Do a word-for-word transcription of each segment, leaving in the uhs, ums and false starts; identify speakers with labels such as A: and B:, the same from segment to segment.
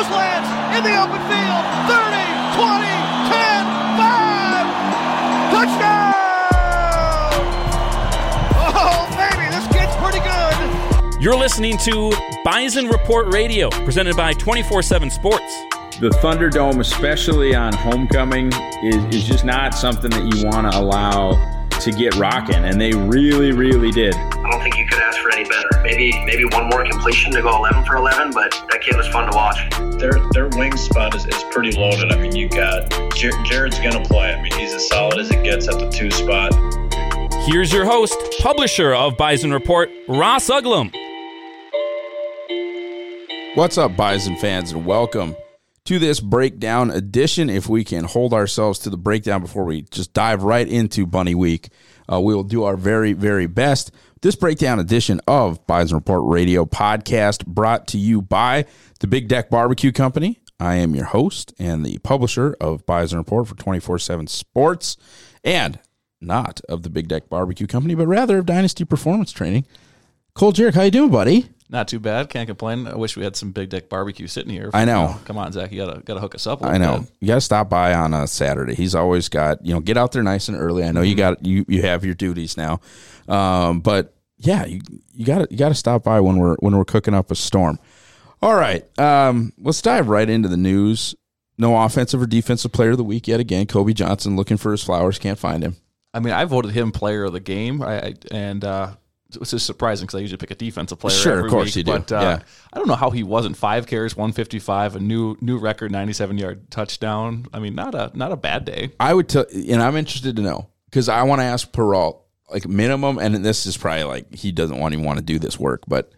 A: slants in the open field. thirty, twenty, ten, five. Touchdown! Oh, baby, this kid's pretty good.
B: You're listening to Bison Report Radio, presented by twenty-four seven Sports.
C: The Thunderdome, especially on homecoming, is, is just not something that you want to allow to get rocking, and they really, really did.
D: I don't think you could ask for any better. Maybe maybe one more completion to go eleven for eleven, but that kid was fun to watch.
E: Their their wing spot is, is pretty loaded. I mean, you got Jar- Jared's going to play. I mean, he's as solid as it gets at the two spot.
B: Here's your host, publisher of Bison Report, Ross Uglum.
F: What's up, Bison fans, and welcome to this breakdown edition. If we can hold ourselves to the breakdown before we just dive right into Bunny Week, uh, we will do our very, very best. This breakdown edition of Bison Report Radio podcast brought to you by the Big Deck Barbecue Company. I am your host and the publisher of Bison Report for twenty-four seven Sports, and not of the Big Deck Barbecue Company, but rather of Dynasty Performance Training. Cole Jarek, how you doing, buddy?
G: Not too bad. Can't complain. I wish we had some Big Deck Barbecue sitting here.
F: I know.
G: Oh, come on, Zach. You gotta gotta hook us up. A
F: I know.
G: bit.
F: You gotta stop by on a Saturday. He's always got, you know, get out there nice and early. I know you got you you have your duties now, um, but yeah, you you gotta you gotta stop by when we're when we're cooking up a storm. All right, um, let's dive right into the news. No offensive or defensive player of the week yet again. Kobe Johnson looking for his flowers, can't find him.
G: I mean, I voted him player of the game. I, I and. uh It's just surprising because I usually pick a defensive player.
F: Sure,
G: every
F: of course
G: week,
F: you do.
G: But uh,
F: Yeah.
G: I don't know how he wasn't five carries, one fifty-five, a new new record, ninety-seven yard touchdown. I mean, not a not a bad day.
F: I would tell, and I'm interested to know because I want to ask Peralt like minimum, and this is probably like he doesn't want even want to do this work, but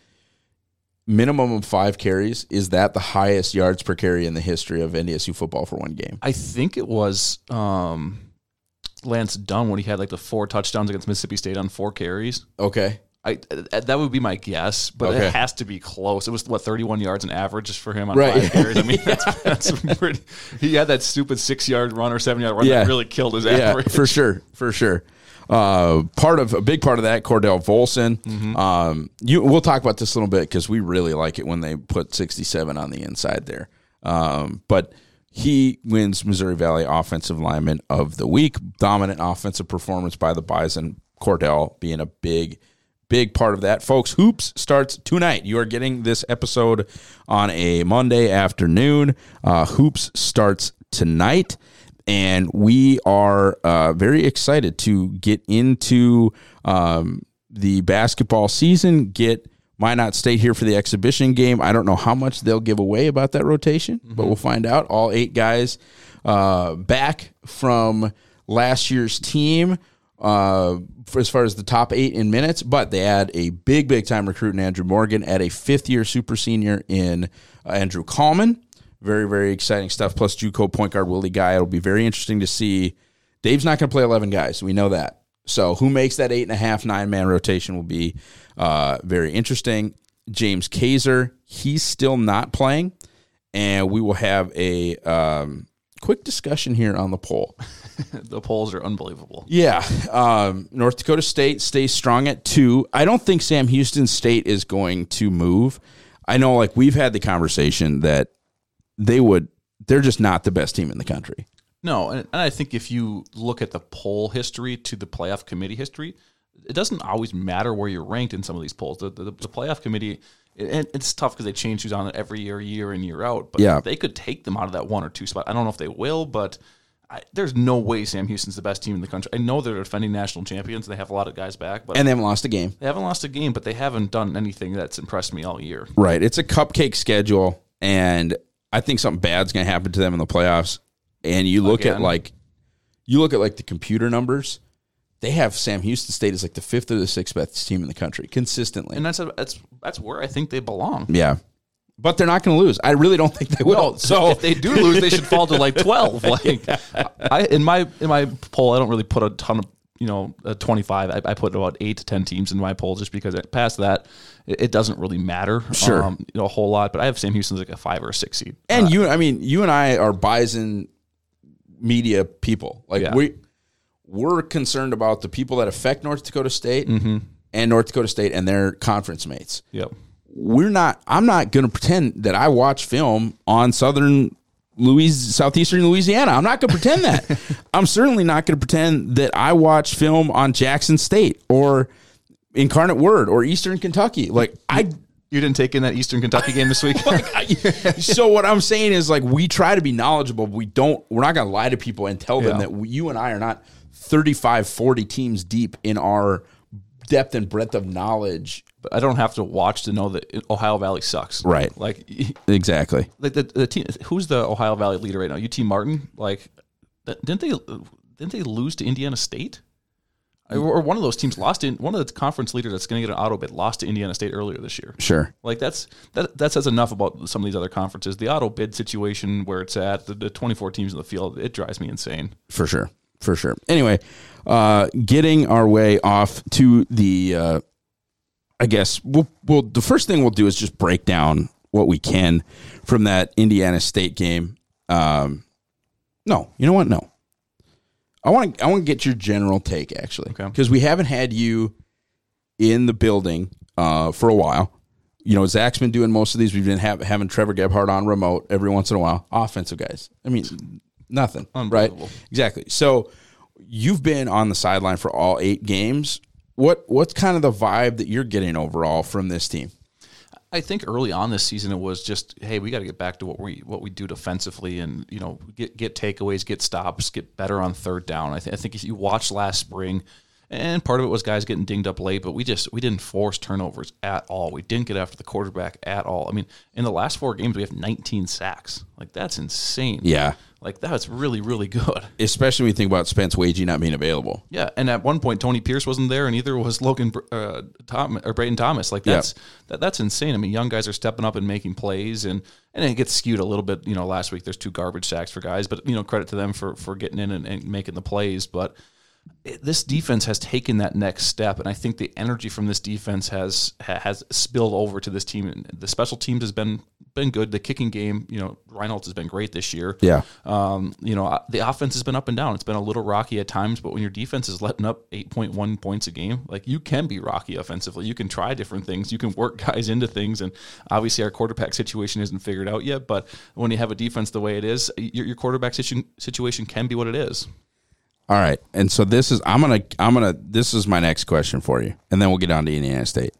F: minimum of five carries, is that the highest yards per carry in the history of N D S U football for one game?
G: I think it was um, Lance Dunn when he had like the four touchdowns against Mississippi State on four carries.
F: Okay.
G: I that would be my guess, but
F: Okay.
G: it has to be close. It was what thirty-one yards an average just for him on
F: Right.
G: five carries. I mean, that's, that's pretty. He had that stupid six-yard run or seven-yard run
F: Yeah.
G: that really killed his
F: Yeah,
G: average.
F: for sure, for sure. Uh, part of a big part of that, Cordell Volson.
G: Mm-hmm.
F: Um, you, we'll talk about this a little bit because we really like it when they put sixty-seven on the inside there. Um, but he wins Missouri Valley Offensive Lineman of the Week. Dominant offensive performance by the Bison. Cordell being a big. Big part of that. Folks, Hoops starts tonight. You are getting this episode on a Monday afternoon. Uh, Hoops starts tonight, and we are uh, very excited to get into um, the basketball season, get Minot State here for the exhibition game. I don't know how much they'll give away about that rotation, mm-hmm. but we'll find out. All eight guys uh, back from last year's team. Uh, for as far as the top eight in minutes, but they had a big, big time recruit in Andrew Morgan, at a fifth year super senior in uh, Andrew Coleman. Very, very exciting stuff. Plus JUCO point guard Willie Guy. It'll be very interesting to see. Dave's not going to play eleven guys. We know that. So who makes that eight and a half, nine man rotation will be uh, very interesting. James Kaiser, he's still not playing, and we will have a um, quick discussion here on the poll.
G: The polls are unbelievable.
F: Yeah. Um, North Dakota State stays strong at two. I don't think Sam Houston State is going to move. I know, like, we've had the conversation that they would, they're just not the best team in the country.
G: No, and, and I think if you look at the poll history to the playoff committee history, it doesn't always matter where you're ranked in some of these polls. The, the, the playoff committee, it, it's tough because they change who's on it every year, year in, year out. But
F: Yeah.
G: they could take them out of that one or two spot. I don't know if they will, but I, there's no way Sam Houston's the best team in the country. I know they're defending national champions. They have a lot of guys back, but
F: And they haven't lost a game.
G: they haven't lost a game, but they haven't done anything that's impressed me all year.
F: Right. It's a cupcake schedule, and I think something bad's going to happen to them in the playoffs. And you look
G: Again.
F: at, like, you look at, like, the computer numbers. They have Sam Houston State as, like, the fifth or the sixth best team in the country consistently.
G: And that's a, that's that's where I think they belong.
F: Yeah. But they're not going to lose. I really don't think they will.
G: No,
F: so
G: if they do lose, they should fall to like twelve. Like I in my in my poll, I don't really put a ton of you know uh, twenty-five. I, I put about eight to ten teams in my poll just because it, past that, it, it doesn't really matter.
F: Sure,
G: um, you know a whole lot. But I have Sam Houston's like a five or a six seed.
F: And
G: uh,
F: you, I mean, you and I are Bison media people. Like
G: Yeah.
F: we we're concerned about the people that affect North Dakota State
G: mm-hmm.
F: and North Dakota State and their conference mates.
G: Yep.
F: we're not. I'm not going to pretend that I watch film on Southern Louis, Southeastern Louisiana. I'm not going to pretend that. I'm certainly not going to pretend that I watch film on Jackson State or Incarnate Word or Eastern Kentucky. Like I.
G: You didn't take in that Eastern Kentucky game this week?
F: like, I, so what I'm saying is, like, we try to be knowledgeable, but we don't, we're not going to lie to people and tell them
G: yeah.
F: that we, you and I are not thirty-five, forty teams deep in our depth and breadth of knowledge.
G: But I don't have to watch to know that Ohio Valley sucks.
F: Right.
G: Like,
F: exactly.
G: Like the, the team, who's the Ohio Valley leader right now? U T Martin? Like, didn't they, didn't they lose to Indiana State? Or one of those teams lost in one of the conference leaders that's going to get an auto bid lost to Indiana State earlier this year.
F: Sure,
G: like that's that that says enough about some of these other conferences. The auto bid situation where it's at, the, the twenty-four teams in the field, it drives me insane.
F: For sure, for sure. Anyway, uh, getting our way off to the, uh, I guess we'll we'll the first thing we'll do is just break down what we can from that Indiana State game. Um, no, you know what? No. I want to I want to get your general take, actually, because okay. we haven't had you in the building uh, for a while. You know, Zach's been doing most of these. We've been have, having Trevor Gebhardt on remote every once in a while. Offensive guys. I mean, nothing, right? Exactly. So you've been on the sideline for all eight games. What What's kind of the vibe that you're getting overall from this team?
G: I think early on this season it was just, hey, we got to get back to what we what we do defensively, and you know, get get takeaways, get stops, get better on third down. I, th- I think if you watched last spring, and part of it was guys getting dinged up late, but we just we didn't force turnovers at all. We didn't get after the quarterback at all. I mean, in the last four games we have nineteen sacks. Like that's insane.
F: Yeah.
G: Like, that's really, really good.
F: Especially when you think about Spence Wagee not being available.
G: Yeah, and at one point, Tony Pierce wasn't there, and neither was Logan uh, Tom, or Brayden Thomas. Like, that's yeah. that, that's insane. I mean, young guys are stepping up and making plays, and, and it gets skewed a little bit. You know, last week there's two garbage sacks for guys, but, you know, credit to them for, for getting in and, and making the plays. But it, this defense has taken that next step, and I think the energy from this defense has has spilled over to this team. The special teams has been been good. The kicking game, you know, Reynolds has been great this year.
F: Yeah.
G: Um, you know, the offense has been up and down. It's been a little rocky at times, but when your defense is letting up eight point one points a game, like, you can be rocky offensively. You can try different things. You can work guys into things. And obviously our quarterback situation isn't figured out yet, but when you have a defense the way it is, your, your quarterback situ- situation can be what it is.
F: All right. And so this is, I'm going to, I'm going to, this is my next question for you. And then we'll get on to Indiana State.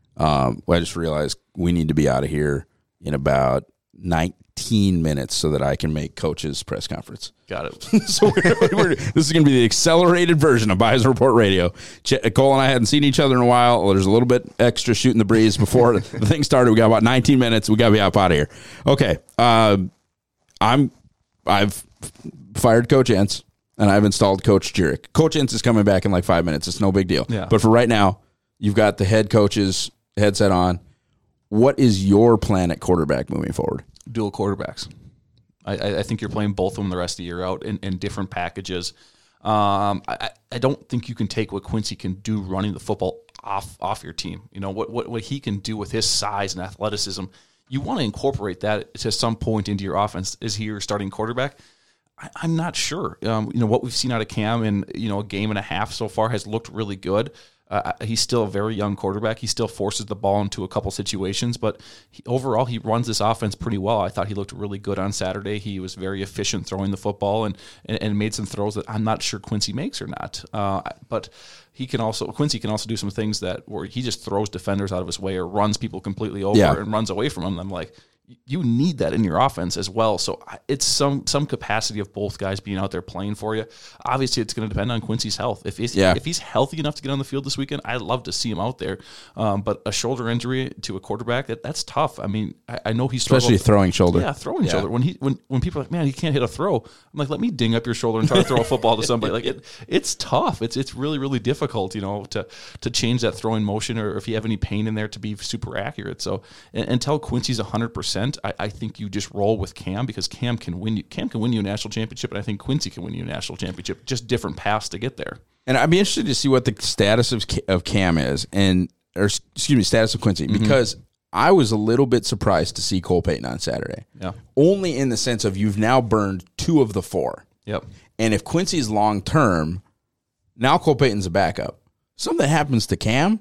F: Um, well, I just realized we need to be out of here in about nineteen minutes so that I can make Coach's press conference.
G: Got it.
F: so we're, we're, this is going to be the accelerated version of Bison Report Radio. Ch- Cole and I hadn't seen each other in a while. There's a little bit extra shooting the breeze before the thing started. We got about nineteen minutes. We got to be up out of here. Okay. Um, I'm, I've fired Coach Entz and I've installed Coach Jurek. Coach Entz is coming back in like five minutes. It's no big deal.
G: Yeah.
F: But for right now, you've got the head coach's headset on. What is your plan at quarterback moving forward?
G: Dual quarterbacks. I, I think you're playing both of them the rest of the year out in, in different packages. Um, I, I don't think you can take what Quincy can do running the football off off your team. You know, what, what, what he can do with his size and athleticism. You want to incorporate that to some point into your offense. Is he your starting quarterback? I, I'm not sure. Um, you know, what we've seen out of Cam in, you know, a game and a half so far has looked really good. Uh, he's still a very young quarterback. He still forces the ball into a couple situations, but he, overall he runs this offense pretty well. I thought he looked really good on Saturday. He was very efficient throwing the football and, and, and made some throws that I'm not sure Quincy makes or not. Uh, but he can also Quincy can also do some things that where he just throws defenders out of his way or runs people completely over yeah. and runs away from them. I'm like, you need that in your offense as well. So it's some some capacity of both guys being out there playing for you. Obviously, it's going to depend on Quincy's health. If he's, yeah. if he's healthy enough to get on the field this weekend, I'd love to see him out there. Um, but a shoulder injury to a quarterback, that, that's tough. I mean, I, I know he's
F: especially throwing shoulder.
G: Yeah, throwing yeah. shoulder. When he when when people are like, man, he can't hit a throw. I'm like, let me ding up your shoulder and try to throw a football to somebody. Like it, it's tough. It's it's really really difficult, you know, to to change that throwing motion or if you have any pain in there to be super accurate. So until Quincy's one hundred percent, I, I think you just roll with Cam because Cam can win you. Cam can win you a national championship, and I think Quincy can win you a national championship. Just different paths to get there.
F: And I'd be interested to see what the status of of Cam is, and or excuse me, status of Quincy, mm-hmm. because I was a little bit surprised to see Cole Payton on Saturday.
G: Yeah,
F: only in the sense of you've now burned two of the four.
G: Yep.
F: And if Quincy's long term, now Cole Payton's a backup. Something that happens to Cam,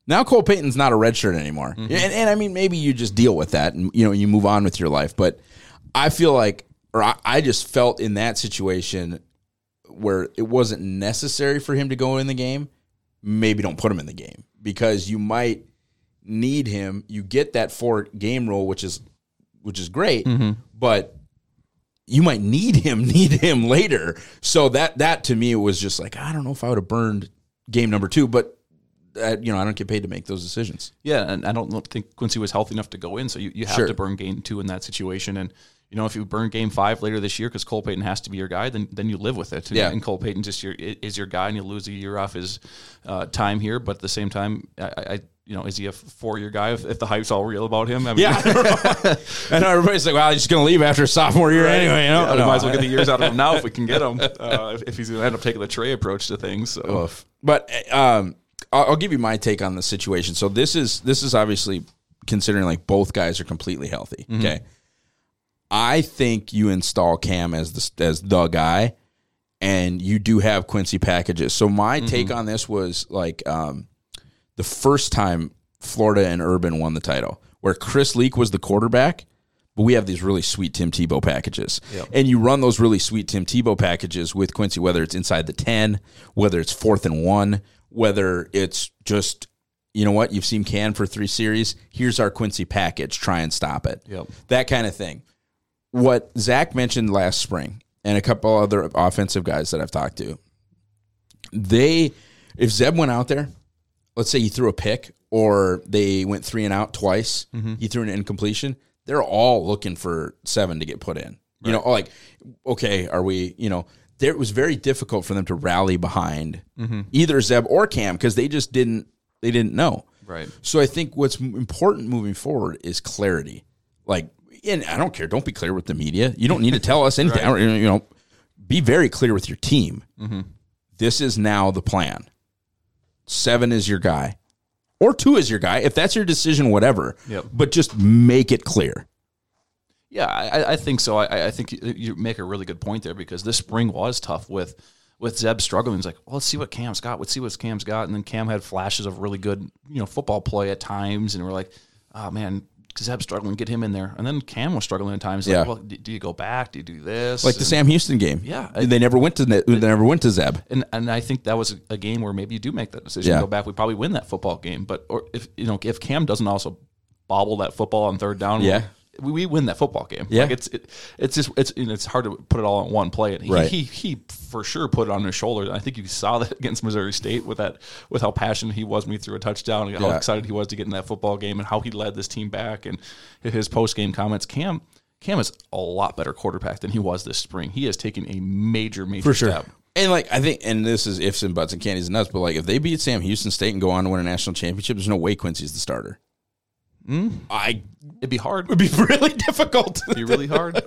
F: Now Cole Payton's not a redshirt anymore.
G: Mm-hmm.
F: And, and I mean, maybe you just deal with that and, you know, you move on with your life. But I feel like, or I, I just felt in that situation where it wasn't necessary for him to go in the game, maybe don't put him in the game because you might need him. You get that four game rule, which is, which is great, mm-hmm. but you might need him, need him later. So that, that to me was just like, I don't know if I would have burned game number two, but Uh, you know, I don't get paid to make those decisions.
G: Yeah, and I don't think Quincy was healthy enough to go in, so you, you have
F: Sure.
G: to burn game two in that situation. And, you know, if you burn game five later this year because Cole Payton has to be your guy, then then you live with it.
F: Yeah.
G: And Cole Payton just your, is your guy, and you lose a year off his uh, time here. But at the same time, I, I you know, is he a four-year guy if, if the hype's all real about him? I mean,
F: Yeah. I know everybody's like, well, he's just going to leave after sophomore year
G: right.
F: anyway. You know?
G: Yeah, we
F: No.
G: might as well get the years out of him now if we can get him, uh, if, if he's going to end up taking the Trey approach to things. So.
F: Oof. But um, I'll, I'll give you my take on the situation. So this is this is obviously considering like both guys are completely healthy. Mm-hmm. Okay. I think you install Cam as the, as the guy, and you do have Quincy packages. So my mm-hmm. take on this was like um, the first time Florida and Urban won the title, where Chris Leak was the quarterback, but we have these really sweet Tim Tebow packages. Yep. And you run those really sweet Tim Tebow packages with Quincy, whether it's inside the ten, whether it's fourth and one, whether it's just, you know what, you've seen Can for three series, here's our Quincy package, try and stop it.
G: Yep.
F: That kind of thing. What Zach mentioned last spring, and a couple other offensive guys that I've talked to, they, if Zeb went out there, let's say he threw a pick, or they went three and out twice, mm-hmm. he threw an incompletion, they're all looking for seven to get put in. You right. know, like, okay, are we, you know, there, it was very difficult for them to rally behind mm-hmm. either Zeb or Cam because they just didn't, they didn't know.
G: Right.
F: So I think what's important moving forward is clarity. Like, and I don't care, don't be clear with the media. You don't need to tell us anything. right. You know, be very clear with your team. Mm-hmm. This is now the plan. Seven is your guy. Or two is your guy. If that's your decision, whatever.
G: Yep.
F: But just make it clear.
G: Yeah, I, I think so. I, I think you make a really good point there because this spring was tough with with Zeb struggling. It's like, well, let's see what Cam's got. Let's see what Cam's got. And then Cam had flashes of really good, you know, football play at times. And we're like, oh, man, Zeb's struggling. Get him in there. And then Cam was struggling at times. Like,
F: yeah.
G: well, do you go back? Do you do this?
F: Like the
G: and,
F: Sam Houston game.
G: Yeah.
F: They never went to they never went to Zeb.
G: And and I think that was a game where maybe you do make that decision.
F: Yeah.
G: Go back. We probably win that football game. But or if you know if Cam doesn't also bobble that football on third down,
F: yeah.
G: we, we win that football game.
F: Yeah.
G: Like it's it, it's just it's you know, it's hard to put it all in one play. And he,
F: right.
G: he he for sure put it on his shoulder. I think you saw that against Missouri State with that with how passionate he was when he threw a touchdown and how
F: yeah.
G: excited he was to get in that football game and how he led this team back and his post game comments. Cam Cam is a lot better quarterback than he was this spring. He has taken a major major
F: for sure.
G: step.
F: And like I think, and this is ifs and buts and candies and nuts, but like if they beat Sam Houston State and go on to win a national championship, there's no way Quincy's the starter.
G: Mm.
F: I
G: it'd be hard.
F: It'd be really difficult.
G: It'd be really hard.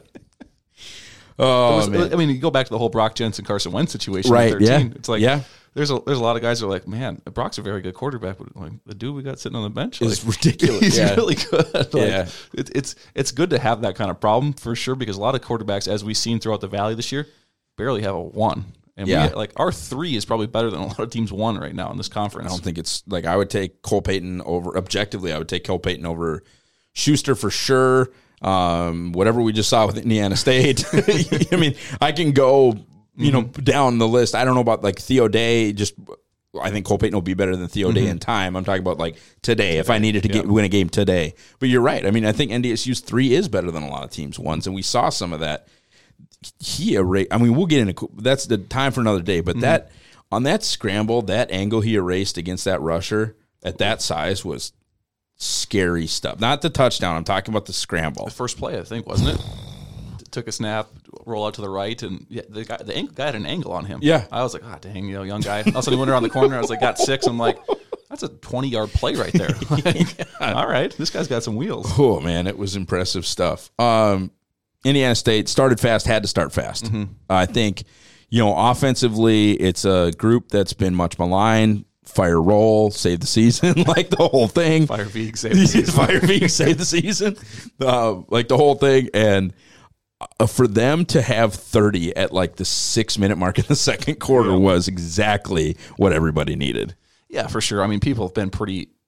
F: oh
G: was,
F: man!
G: I mean, you go back to the whole Brock Jensen Carson Wentz situation.
F: Right?
G: In thirteen.
F: Yeah.
G: It's like
F: yeah.
G: There's a there's a lot of guys who are like, man, Brock's a very good quarterback, but like the dude we got sitting on the bench
F: is
G: like,
F: ridiculous.
G: He's
F: yeah.
G: really good. Like,
F: yeah.
G: It, it's it's good to have that kind of problem for sure because a lot of quarterbacks, as we've seen throughout the Valley this year, barely have a one. And
F: yeah.
G: we, like our three is probably better than a lot of teams one right now in this conference.
F: I don't think it's like I would take Cole Payton over objectively. I would take Cole Payton over Schuster for sure. Um, whatever we just saw with Indiana State. I mean, I can go, you know, mm-hmm. down the list. I don't know about like Theo Day. Just I think Cole Payton will be better than Theo mm-hmm. Day in time. I'm talking about like today. If I needed to get, yeah. win a game today, but you're right. I mean, I think N D S U's three is better than a lot of teams' ones, and we saw some of that. He erased. I mean, we'll get into that's the time for another day. But mm-hmm. that on that scramble, that angle he erased against that rusher at that size was scary stuff. Not the touchdown. I'm talking about the scramble.
G: The first play, I think, wasn't it? Took a snap, roll out to the right, and yeah, the guy, the guy had an angle on him.
F: Yeah,
G: I was like, ah, oh, dang, you know, young guy. All of a sudden, he went around the corner. I was like, got six. I'm like, that's a twenty-yard play right there. Like, all right, this guy's got some wheels.
F: Oh man, it was impressive stuff. Um, Indiana State started fast, had to start fast. Mm-hmm. I think, you know, offensively, it's a group that's been much maligned. Fire roll, save the season, like the whole thing.
G: Fire Veek, save the season.
F: Fire Veek, save the season. Uh, like the whole thing. And uh, for them to have thirty at like the six minute mark in the second quarter yeah. was exactly what everybody needed.
G: Yeah, for sure. I mean, people have been pretty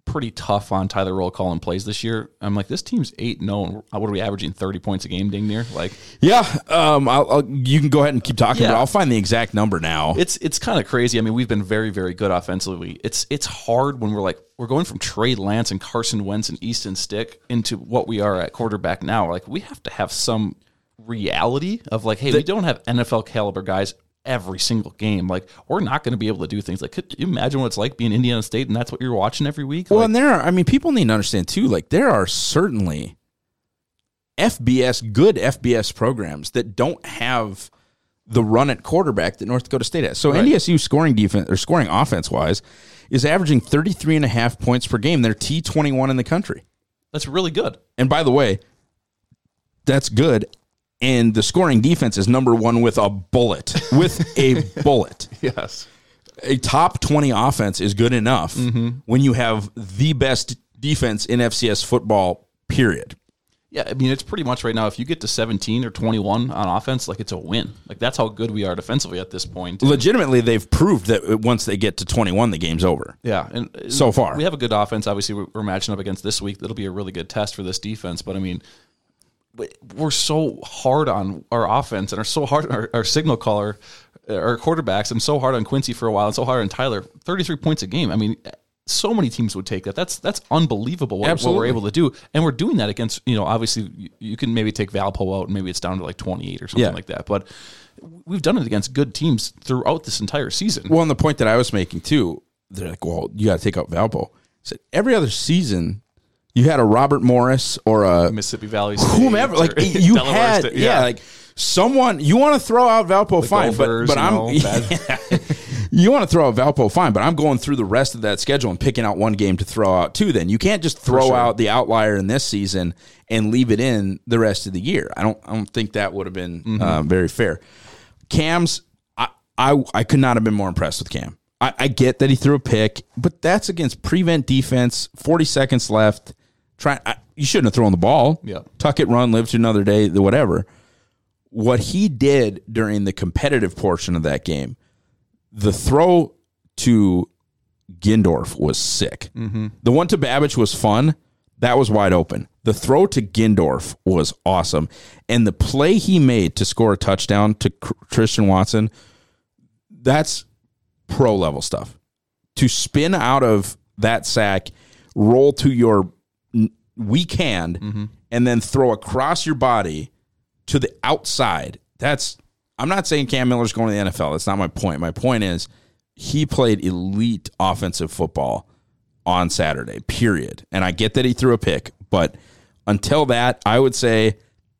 G: pretty tough on Tyler Roll calling plays this year. I'm like, this team's eight and oh. What are we averaging? thirty points a game, ding near? Like,
F: yeah, um, I'll, I'll, you can go ahead and keep talking,
G: Yeah.
F: but I'll find the exact number now.
G: It's it's kind of crazy. I mean, we've been very, very good offensively. It's it's hard when we're like, we're going from Trey Lance and Carson Wentz and Easton Stick into what we are at quarterback now. Like, we have to have some reality of like, hey, we don't have N F L caliber guys every single game. Like, we're not going to be able to do things. Like, could you imagine what it's like being Indiana State and that's what you're watching every week?
F: Well,
G: Like,
F: and there are, I mean, people need to understand too, like, there are certainly F B S, good F B S programs that don't have the run at quarterback that North Dakota State has. So
G: Right.
F: N D S U scoring defense or scoring offense wise is averaging thirty-three and a half points per game. They're T twenty-one in the country.
G: that's really good.
F: And by the way, that's good. And the scoring defense is number one with a bullet, with a bullet.
G: Yes.
F: A top twenty offense is good enough when you have the best defense in F C S football, period.
G: Yeah, I mean, it's pretty much right now, if you get to seventeen or twenty-one on offense, like, it's a win. Like, that's how good we are defensively at this point.
F: Legitimately, they've proved that once they get to twenty-one, the game's over.
G: Yeah, and
F: So far.
G: we have a good offense. Obviously, we're we're matching up against this week. That'll be a really good test for this defense. But I mean, we're so hard on our offense and are so hard on our, our signal caller, our quarterbacks, and so hard on Quincy for a while, and so hard on Tyler. thirty-three points a game. I mean, so many teams would take that. That's that's unbelievable what, what
F: Absolutely.
G: we're able to do, and we're doing that against, you know, obviously you, you can maybe take Valpo out and maybe it's down to like twenty-eight or something
F: Yeah.
G: like that. But we've done it against good teams throughout this entire season.
F: Well, and the point that I was making too, they're like, well, you got to take out Valpo. I said, every other season, you had a Robert Morris or a
G: Mississippi Valley State,
F: whomever. Like,
G: or
F: you
G: Delaware
F: had,
G: State,
F: yeah, like someone, you want to throw out Valpo, fine, but,
G: Gophers,
F: but
G: you
F: I'm,
G: know, bad-
F: you want to throw out Valpo, fine, but I'm going through the rest of that schedule and picking out one game to throw out too. Then you can't just throw
G: sure.
F: out the outlier in this season and leave it in the rest of the year. I don't, I don't think that would have been
G: Mm-hmm.
F: uh, very fair. Cam's, I, I, I could not have been more impressed with Cam. I, I get that he threw a pick, but that's against prevent defense. forty seconds left. Try, I, you shouldn't have thrown the ball.
G: Yeah.
F: Tuck it, run, live to another day, the whatever. What he did during the competitive portion of that game, the throw to Gindorf was sick. Mm-hmm. The one to Babbage was fun. That was wide open. The throw to Gindorf was awesome. And the play he made to score a touchdown to Christian Watson, that's pro-level stuff. To spin out of that sack, roll to your weak hand, mm-hmm. and then throw across your body to the outside. That's, I'm not saying Cam Miller's going to the N F L. That's not my point. My point is he played elite offensive football on Saturday, period. And I get that he threw a pick, but until that, I would say,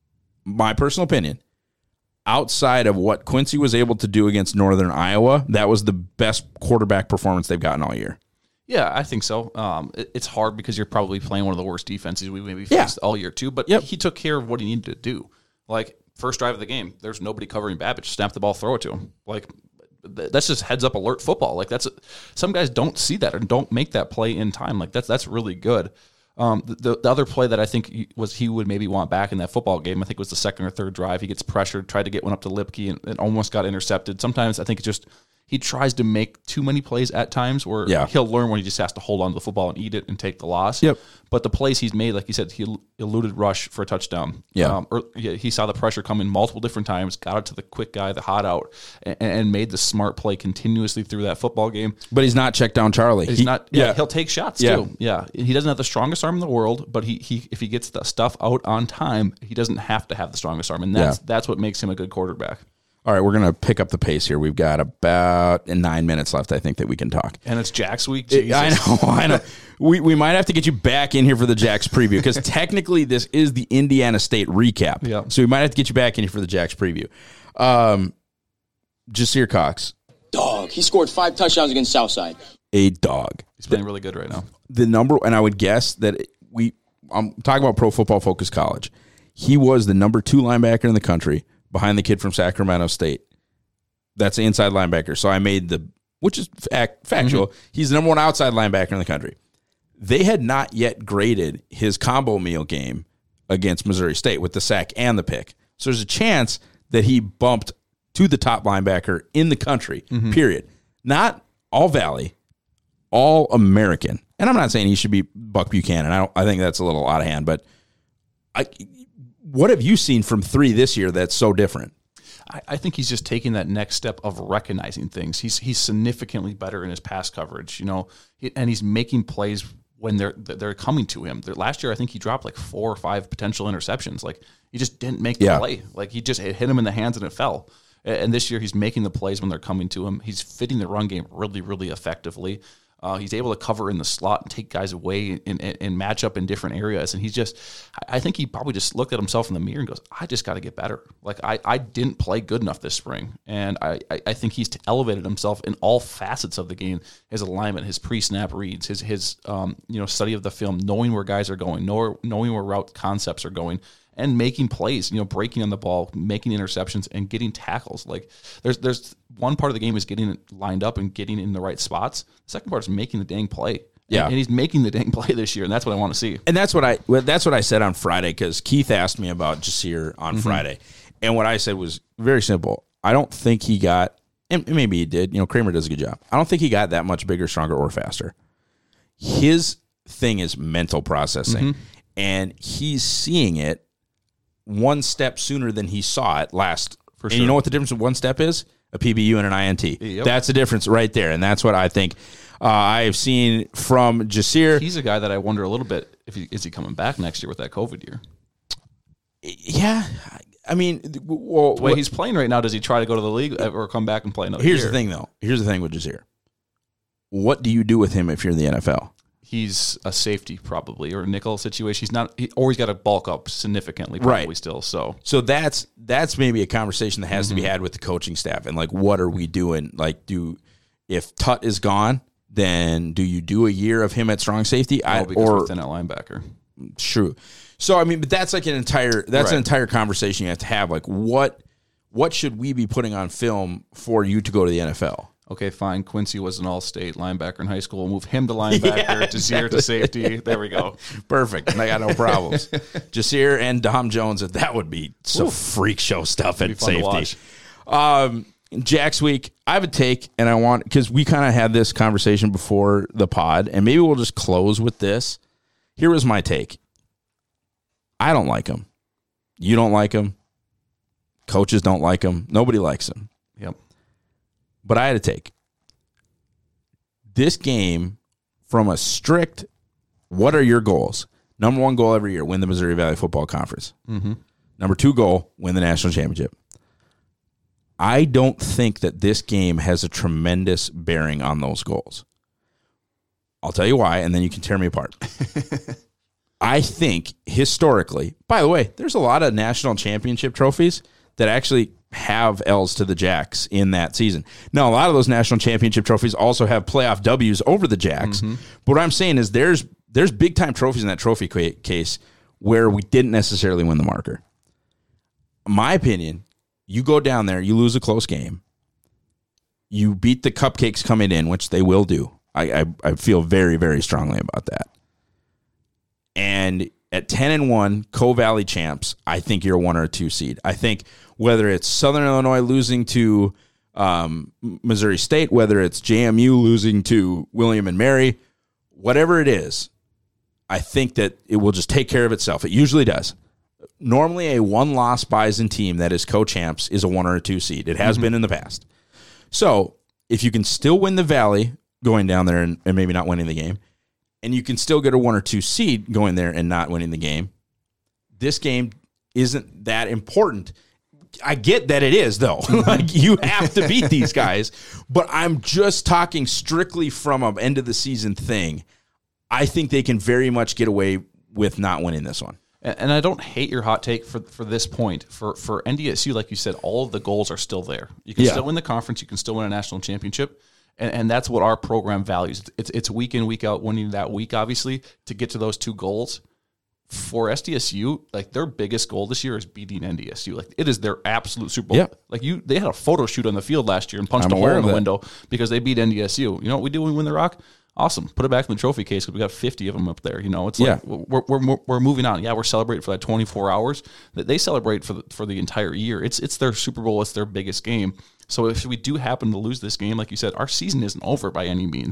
F: my personal opinion, outside of what Quincy was able to do against Northern Iowa, that was the best quarterback performance they've gotten all year.
G: Yeah, I think so. Um, it, it's hard because you're probably playing one of the worst defenses we maybe
F: Yeah.
G: faced all year too. But
F: Yep.
G: he took care of what he needed to do. Like, first drive of the game, there's nobody covering Babbage. Snap the ball, throw it to him. Like, th- that's just heads up alert football. Like, that's some guys don't see that or don't make that play in time. Like, that's that's really good. Um, the, the other play that I think he, was he would maybe want back in that football game, I think was the second or third drive. He gets pressured, tried to get one up to Lipke, and, and almost got intercepted. Sometimes I think it's just he tries to make too many plays at times where
F: Yeah.
G: he'll learn when he just has to hold on to the football and eat it and take the loss.
F: Yep.
G: But the plays he's made, like you said, he eluded rush for a touchdown.
F: Yeah.
G: Um, or, yeah, he saw the pressure come in multiple different times, got it to the quick guy, the hot out, and, and made the smart play continuously through that football game.
F: But he's not check down Charlie.
G: He's
F: He-
G: not. Yeah, he'll take shots
F: Yeah.
G: too. Yeah, he doesn't have the strongest arm in the world, but he, he if he gets the stuff out on time, he doesn't have to have the strongest arm, and that's
F: Yeah.
G: that's what makes him a good quarterback.
F: All right, we're going to pick up the pace here. We've got about nine minutes left, I think, that we can talk.
G: And it's Jack's week.
F: It- I know, I know. We we might have to get you back in here for the Jacks preview because technically this is the Indiana State recap.
G: Yeah.
F: So we might have to get you back in here for the Jacks preview. Um, Jasir Cox,
H: Dog. He scored five touchdowns against Southside.
F: a dog.
G: He's playing really good right now.
F: The number, and I would guess that it- we. I'm talking about Pro Football Focus College. He was the number two linebacker in the country behind the kid from Sacramento State. That's the inside linebacker. So I made the, which is fact, factual. Mm-hmm. He's the number one outside linebacker in the country. They had not yet graded his combo meal game against Missouri State with the sack and the pick. So there's a chance that he bumped to the top linebacker in the country, mm-hmm. period. Not all Valley, all American And I'm not saying he should be Buck Buchanan. I don't. I think that's a little out of hand. But I, what have you seen from three this year that's so different?
G: I, I think he's just taking that next step of recognizing things. He's he's significantly better in his pass coverage, you know, and he's making plays when they're they're coming to him. Last year, I think he dropped like four or five potential interceptions. Like he just didn't make the
F: yeah.
G: play. Like he just it hit him in the hands and it fell. And this year, he's making the plays when they're coming to him. He's fitting the run game really, really effectively. Uh, he's able to cover in the slot and take guys away and, and, and match up in different areas. And he's just, I think he probably just looked at himself in the mirror and goes, I just got to get better. Like, I, I didn't play good enough this spring. And I, I think he's elevated himself in all facets of the game. His alignment, his pre-snap reads, his, his um, you know, study of the film, knowing where guys are going, know, knowing where route concepts are going, and making plays, you know, breaking on the ball, making interceptions, and getting tackles. Like there's there's one part of the game is getting it lined up and getting in the right spots. The second part is making the dang play.
F: Yeah,
G: and, and he's making the dang play this year, and that's what I want to see.
F: And that's what I well, that's what I said on Friday because Keith asked me about Jasir on mm-hmm. Friday, and what I said was very simple. I don't think he got, and maybe he did. You know, Kramer does a good job. I don't think he got that much bigger, stronger, or faster. His thing is mental processing, mm-hmm. and he's seeing it one step sooner than he saw it last. For and sure. You know what the difference of one step is? A P B U and an I N T. Yep. That's the difference right there, and that's what I think uh, I have seen from Jasir.
G: He's a guy that I wonder a little bit if he is he coming back next year with that COVID year.
F: Yeah, I mean, well,
G: the way
F: what,
G: he's playing right now, does he try to go to the league or come back and play another
F: Here's
G: year?
F: the thing, though. Here's the thing with Jasir. What do you do with him if you're in the N F L?
G: He's a safety probably or a nickel situation. He's not, he, or he's got to bulk up significantly probably
F: right.
G: still. So,
F: so that's that's maybe a conversation that has mm-hmm. to be had with the coaching staff and like, what are we doing? Like, do if Tut is gone, then do you do a year of him at strong safety?
G: No,
F: I,
G: because
F: or
G: we're thin at linebacker.
F: True. So I mean, but that's like an entire that's right. an entire conversation you have to have. Like, what what should we be putting on film for you to go to the N F L?
G: Okay, fine. Quincy was an all-state linebacker in high school. We'll move him to linebacker, yeah, exactly. Jasir to safety. There we go.
F: Perfect. I got no problems. Jasir and Dom Jones, that would be some Ooh. freak show stuff at safety. Um, Jack's week, I have a take, and I want, because we kind of had this conversation before the pod, and maybe we'll just close with this. Here was my take. I don't like him. You don't like him. Coaches don't like him. Nobody likes him.
G: Yep.
F: But I had to take this game from a strict, what are your goals? Number one goal every year, win the Missouri Valley Football Conference.
G: Mm-hmm.
F: Number two goal, win the national championship. I don't think that this game has a tremendous bearing on those goals. I'll tell you why, and then you can tear me apart. I think historically, by the way, there's a lot of national championship trophies that actually have L's to the Jacks in that season. Now, a lot of those national championship trophies also have playoff W's over the Jacks. Mm-hmm. But what I'm saying is there's there's big-time trophies in that trophy case where we didn't necessarily win the marker. My opinion, you go down there, you lose a close game, you beat the Cupcakes coming in, which they will do. I, I, I feel very, very strongly about that. And at ten and one, Co-Valley champs, I think you're a one or a two seed. I think whether it's Southern Illinois losing to um, Missouri State, whether it's J M U losing to William and Mary, whatever it is, I think that it will just take care of itself. It usually does. Normally, a one-loss Bison team that is co-champs is a one or a two seed. It has mm-hmm. been in the past. So if you can still win the Valley going down there and, and maybe not winning the game, and you can still get a one or two seed going there and not winning the game, this game isn't that important. I get that it is, though. Like, you have to beat these guys. But I'm just talking strictly from an end-of-the-season thing. I think they can very much get away with not winning this one.
G: And I don't hate your hot take for, for this point. For for N D S U, like you said, all of the goals are still there. You can yeah. still win the conference. You can still win a national championship. And, and that's what our program values. It's it's week in, week out, winning that week, obviously, to get to those two goals. For S D S U, like, their biggest goal this year is beating N D S U. Like, it is their absolute Super Bowl.
F: Yeah.
G: Like, you, they had a photo shoot on the field last year and punched
F: I'm
G: a hole in the
F: that.
G: window because they beat N D S U. You know what we do when we win the Rock? Awesome. Put it back in the trophy case because we got fifty of them up there. You know, it's like yeah. we're, we're we're moving on. Yeah, we're celebrating for that twenty-four hours. That they celebrate for the, for the entire year. It's it's their Super Bowl. It's their biggest game. So if we do happen to lose this game, like you said, our season isn't over by any means.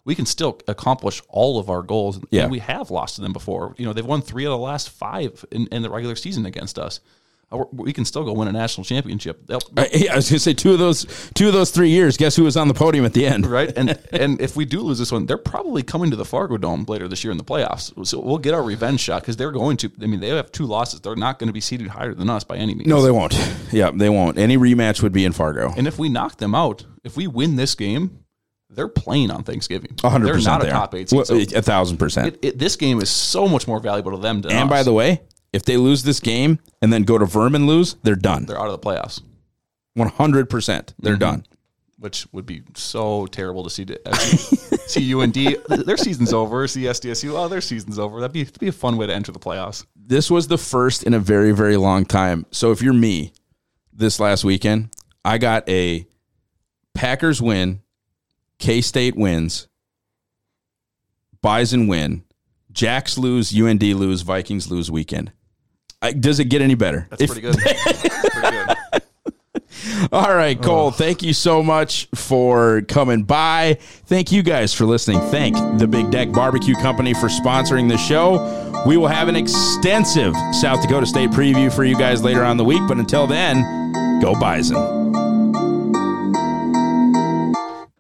G: we can still accomplish all of our goals.
F: Yeah.
G: And we have lost to them before. You know, they've won three of the last five in, in the regular season against us. We can still go win a national championship. They'll, they'll,
F: I, I was going to say two of those two of those three years. Guess who was on the podium at the end?
G: Right, and and if we do lose this one, they're probably coming to the Fargo Dome later this year in the playoffs. So we'll get our revenge shot because they're going to. I mean, they have two losses. They're not going to be seated higher than us by any means.
F: No, they won't. Yeah, they won't. Any rematch would be in Fargo.
G: And if we knock them out, if we win this game, they're playing on Thanksgiving.
F: A hundred
G: They're
F: percent.
G: not a top eight seed. So
F: a thousand percent.
G: it, it, this game is so much more valuable to them than
F: And
G: us.
F: by the way, if they lose this game and then go to Verm and lose, they're done.
G: They're out of the playoffs.
F: One hundred percent. They're
G: Mm-hmm.
F: done.
G: Which would be so terrible to see. To, see U N D, their season's over. See S D S U, oh, their season's over. That'd be, that'd be a fun way to enter the playoffs.
F: This was the first in a very, very long time. So if you're me this last weekend, I got a Packers win, K-State wins, Bison win, Jacks lose, U N D lose, Vikings lose weekend. I, does it get any better?
G: That's
F: If-
G: pretty good. That's pretty good.
F: All right, Cole, thank you so much for coming by. Thank you guys for listening. Thank the Big Deck Barbecue Company for sponsoring the show. We will have an extensive South Dakota State preview for you guys later on in the week, but until then, go Bison.